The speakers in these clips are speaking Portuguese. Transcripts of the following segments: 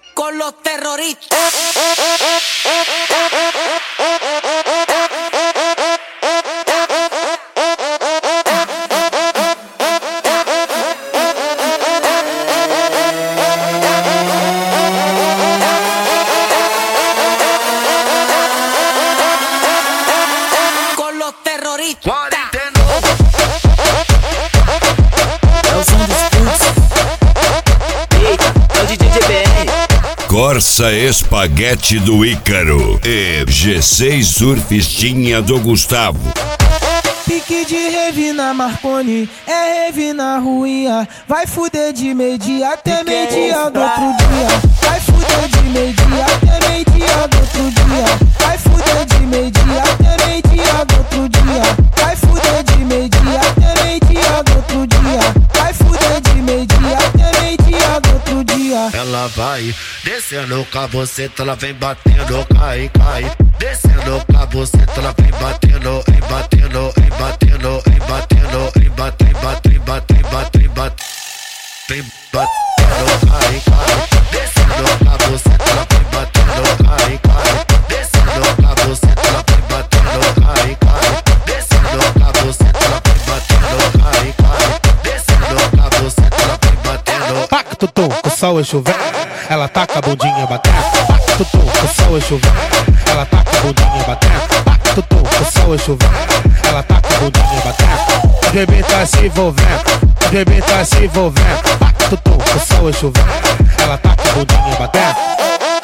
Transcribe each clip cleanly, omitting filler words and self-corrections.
con los terroristas. Con los terroristas. Corsa Espaguete do Ícaro e G6 Surfistinha do Gustavo. Pique de Revi na Marconi, é Revi na ruinha. Vai fuder de meio-dia até meio-dia do outro dia. Vai fuder de meio-dia até meio-dia do outro dia. Vai fuder de meio-dia até meio-dia do outro dia. Vai fuder de meio-dia até meio-dia do outro dia. Vai fuder de meio-dia até meio-dia do outro dia. Ela vai descendo com a buceta, ela vem batendo, cai, cai. Descendo com a buceta, ela vem batendo, embatendo, embatendo, embatendo, embate, embate, embate, embate, embate. Vem batendo, cai, cai. Descendo com a buceta, ela vem batendo, cai, cai. Descendo com a buceta, ela vem batendo, cai, cai. Descendo com a buceta, ela vem batendo, cai, cai. Descendo com a buceta, ela vem batendo. Pac tutum, com sol e chuveiro, ela taca a bundinha batendo. Pac tutum, com sol e chuveiro, ela taca a bundinha batendo. Pac tutum, com sol e chuveiro, ela taca a bundinha batendo. O bebê tá se envolvendo, o bebê tá se envolvendo. Pac tutum, com sol e chuveiro, ela taca a bundinha batendo.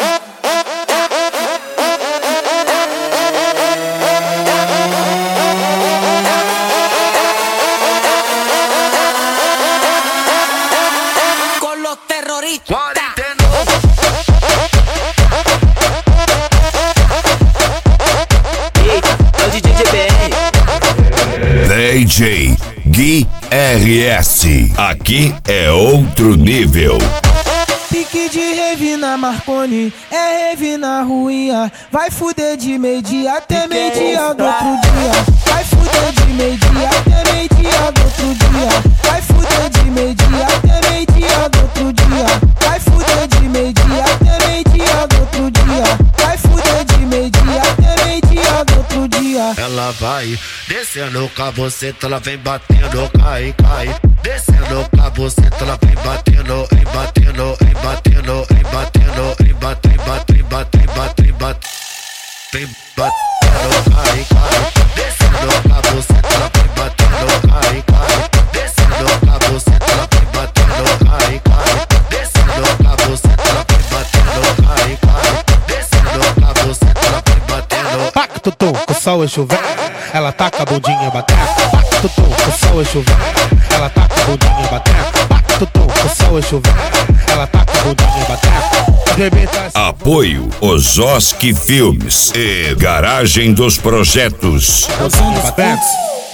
DJ Gui RS, aqui é outro nível. Pique de Revi na Marconi, é Revi na ruinha. Vai fuder de meio-dia até meio-dia do outro dia. Vai fuder de meio-dia até meio-dia do outro dia. Vai fuder de meio-dia até meio-dia do outro dia. Vai fuder de meio-dia até meio-dia do outro dia. Vai fuder de meio-dia até meio-dia do outro dia. Ela vai descendo com a buceta, ela vem batendo, cai, cai. Descendo com a buceta, ela vem batendo, embatendo, embatendo, embatendo, embate, embate, embate, embate, embate. Vem batendo, cai, cai. Descendo com a buceta, ela vem batendo, cai, cai. Descendo com a buceta, ela vem batendo, cai, cai. Descendo com a buceta, ela vem batendo, cai, cai. Descendo com a buceta, ela vem batendo. Pac tutum, com sol e chuveiro, ela taca a bundinha batendo. Pac tutum, com sol e chuveiro, ela taca a bundinha batendo. Pac tutum, com sol e chuveiro, ela taca a bundinha batendo. O bebê tá... Apoio Ososky Filmes e Garagem dos Projetos. Batendo.